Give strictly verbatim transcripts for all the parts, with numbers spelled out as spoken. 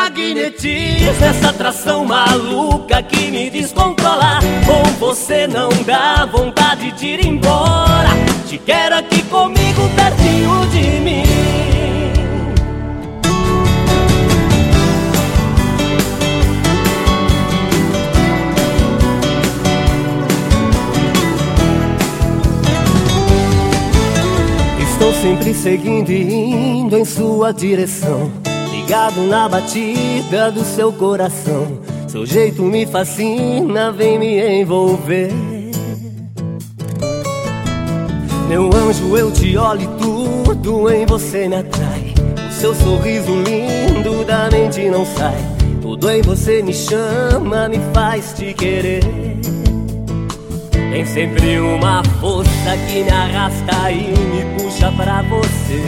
magnetismo, essa atração maluca que me descontrola. Com você não dá vontade de ir embora. Te quero aqui comigo, pertinho de mim. Estou sempre seguindo e indo em sua direção, ligado na batida do seu coração. Seu jeito me fascina, vem me envolver. Meu anjo, eu te olho e tudo em você me atrai. O seu sorriso lindo da mente não sai. Tudo em você me chama, me faz te querer. Tem sempre uma força que me arrasta e me puxa pra você.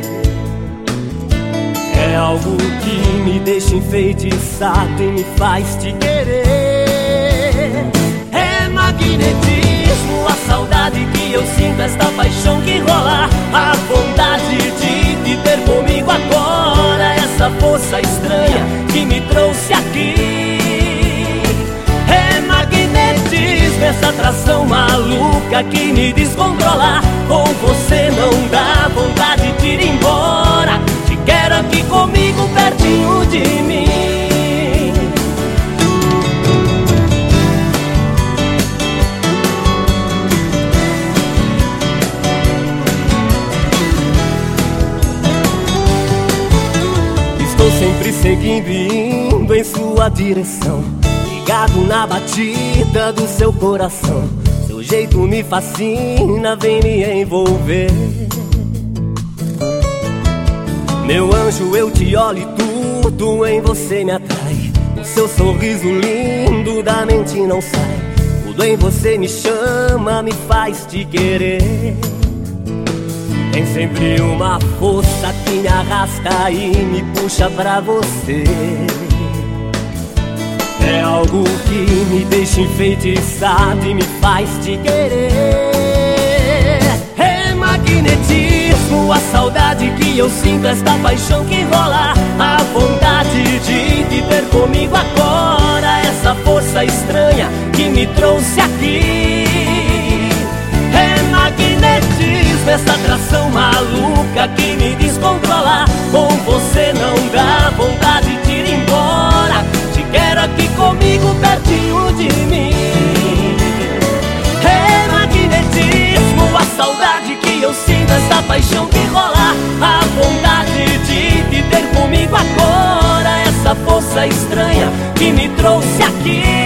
É algo que me deixa enfeitiçado e me faz te querer. É magnetismo, a saudade que eu sinto, esta paixão que rola, a vontade de te ter comigo agora, essa força estranha que me trouxe aqui. É magnetismo, essa atração maluca que me descontrola. Com você não dá vontade de ir embora. Te quero aqui comigo, pertinho de mim. Estou sempre seguindo e indo em sua direção, ligado na batida do seu coração. Seu jeito me fascina, vem me envolver. Meu anjo, eu te olho e tudo em você me atrai. O seu sorriso lindo da mente não sai. Tudo em você me chama, me faz te querer. Tem sempre uma força que me arrasta e me puxa pra você. É algo que me deixa enfeitiçado e me faz te querer. É magnetismo, a saudade que eu sinto, esta paixão que rola, a vontade de te ter comigo agora, essa força estranha que me trouxe aqui. É magnetismo, essa atração maluca que me descontrola. Com você não dá vontade de ir embora. Te quero aqui comigo, pertinho de mim. É magnetismo, a saudade que eu sinto, essa paixão que rola, a vontade de te ter comigo agora, essa força estranha que me trouxe aqui.